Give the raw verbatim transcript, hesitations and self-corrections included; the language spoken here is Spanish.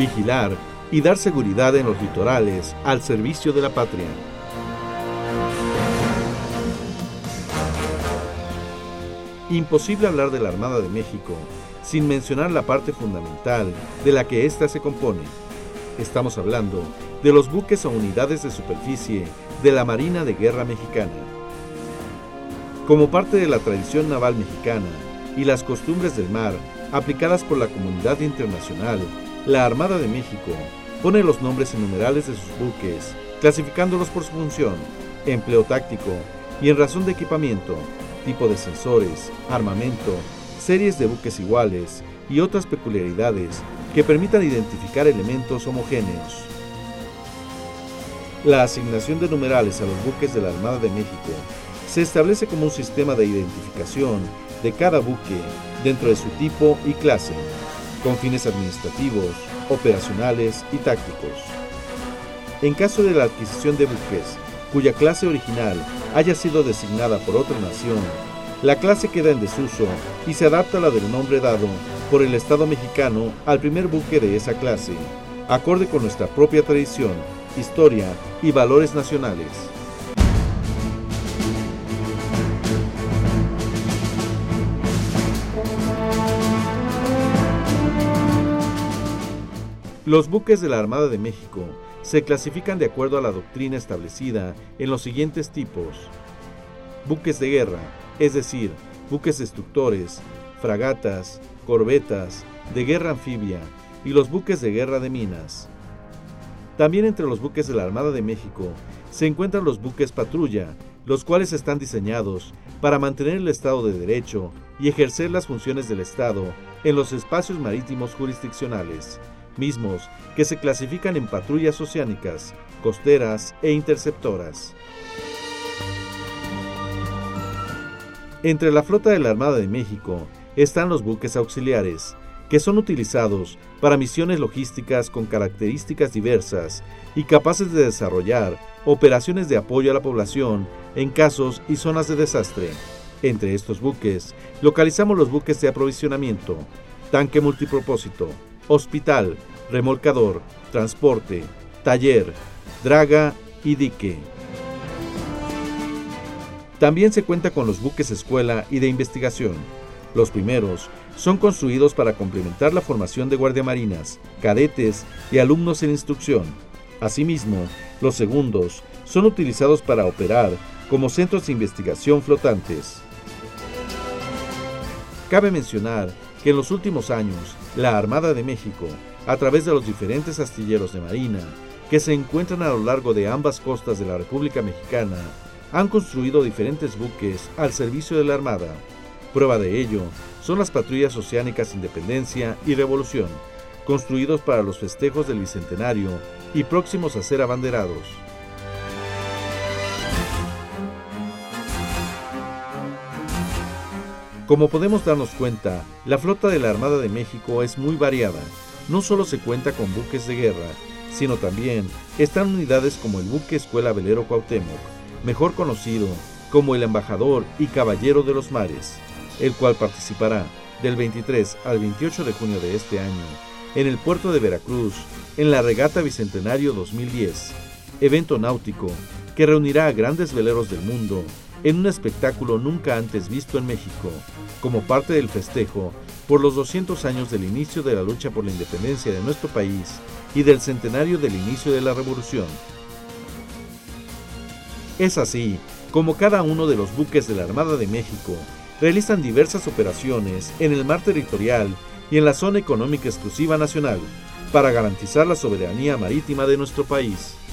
vigilar y dar seguridad en los litorales al servicio de la patria. Imposible hablar de la Armada de México sin mencionar la parte fundamental de la que ésta se compone. Estamos hablando de los buques o unidades de superficie de la Marina de Guerra Mexicana. Como parte de la tradición naval mexicana y las costumbres del mar aplicadas por la comunidad internacional, la Armada de México pone los nombres en numerales de sus buques, clasificándolos por su función, empleo táctico y en razón de equipamiento, tipo de sensores, armamento, series de buques iguales y otras peculiaridades que permitan identificar elementos homogéneos. La asignación de numerales a los buques de la Armada de México se establece como un sistema de identificación de cada buque dentro de su tipo y clase, con fines administrativos, operacionales y tácticos. En caso de la adquisición de buques cuya clase original haya sido designada por otra nación, la clase queda en desuso y se adapta a la del nombre dado por el Estado mexicano al primer buque de esa clase, acorde con nuestra propia tradición, historia y valores nacionales. Los buques de la Armada de México se clasifican de acuerdo a la doctrina establecida en los siguientes tipos: buques de guerra, es decir, buques destructores, fragatas, corbetas, de guerra anfibia y los buques de guerra de minas. También entre los buques de la Armada de México se encuentran los buques patrulla, los cuales están diseñados para mantener el Estado de Derecho y ejercer las funciones del Estado en los espacios marítimos jurisdiccionales, mismos que se clasifican en patrullas oceánicas, costeras e interceptoras. Entre la flota de la Armada de México están los buques auxiliares, que son utilizados para misiones logísticas con características diversas y capaces de desarrollar operaciones de apoyo a la población en casos y zonas de desastre. Entre estos buques localizamos los buques de aprovisionamiento, tanque multipropósito, hospital, remolcador, transporte, taller, draga y dique. También se cuenta con los buques escuela y de investigación. Los primeros son construidos para complementar la formación de guardiamarinas, cadetes y alumnos en instrucción. Asimismo, los segundos son utilizados para operar como centros de investigación flotantes. Cabe mencionar que en los últimos años, la Armada de México, a través de los diferentes astilleros de marina que se encuentran a lo largo de ambas costas de la República Mexicana, han construido diferentes buques al servicio de la Armada. Prueba de ello son las patrullas oceánicas Independencia y Revolución, construidos para los festejos del Bicentenario y próximos a ser abanderados. Como podemos darnos cuenta, la flota de la Armada de México es muy variada. No solo se cuenta con buques de guerra, sino también están unidades como el buque Escuela Velero Cuauhtémoc, mejor conocido como el Embajador y Caballero de los Mares, el cual participará del veintitrés al veintiocho de junio de este año en el puerto de Veracruz en la Regata Bicentenario dos mil diez, evento náutico que reunirá a grandes veleros del mundo en un espectáculo nunca antes visto en México, como parte del festejo por los doscientos años del inicio de la lucha por la independencia de nuestro país y del centenario del inicio de la Revolución. Es así como cada uno de los buques de la Armada de México realizan diversas operaciones en el mar territorial y en la zona económica exclusiva nacional para garantizar la soberanía marítima de nuestro país.